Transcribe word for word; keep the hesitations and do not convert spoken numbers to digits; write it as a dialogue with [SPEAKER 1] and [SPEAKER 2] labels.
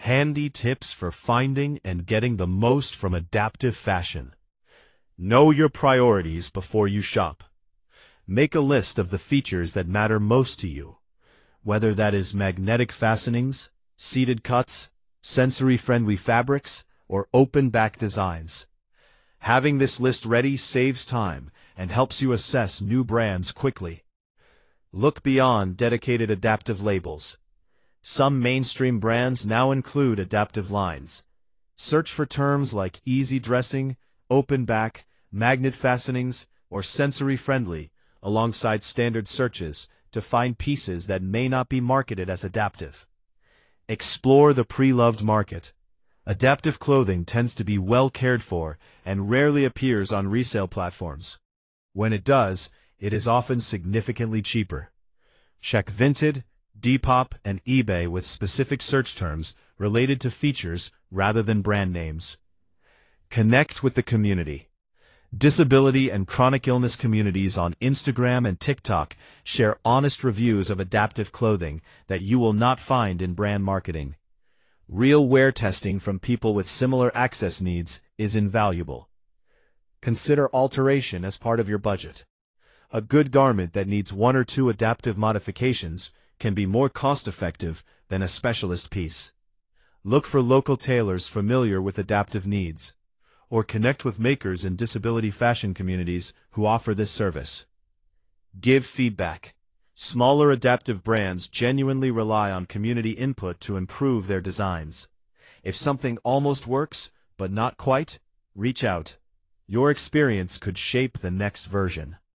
[SPEAKER 1] Handy tips for finding and getting the most from adaptive fashion. Know your priorities before you shop. Make a list of the features that matter most to you, whether that is magnetic fastenings, seated cuts, sensory-friendly fabrics, or open-back designs. Having this list ready saves time and helps you assess new brands quickly. Look beyond dedicated adaptive labels. Some mainstream brands now include adaptive lines. Search for terms like easy dressing, open back, magnet fastenings, or sensory-friendly alongside standard searches to find pieces that may not be marketed as adaptive. Explore the pre-loved market. Adaptive clothing tends to be well cared for and rarely appears on resale platforms. When it does, it is often significantly cheaper. Check Vinted, Depop, and eBay with specific search terms related to features rather than brand names. Connect with the community. Disability and chronic illness communities on Instagram and TikTok share honest reviews of adaptive clothing that you will not find in brand marketing. Real wear testing from people with similar access needs is invaluable. Consider alteration as part of your budget. A good garment that needs one or two adaptive modifications can be more cost-effective than a specialist piece. Look for local tailors familiar with adaptive needs, or connect with makers in disability fashion communities who offer this service. Give feedback. Smaller adaptive brands genuinely rely on community input to improve their designs. If something almost works, but not quite, reach out. Your experience could shape the next version.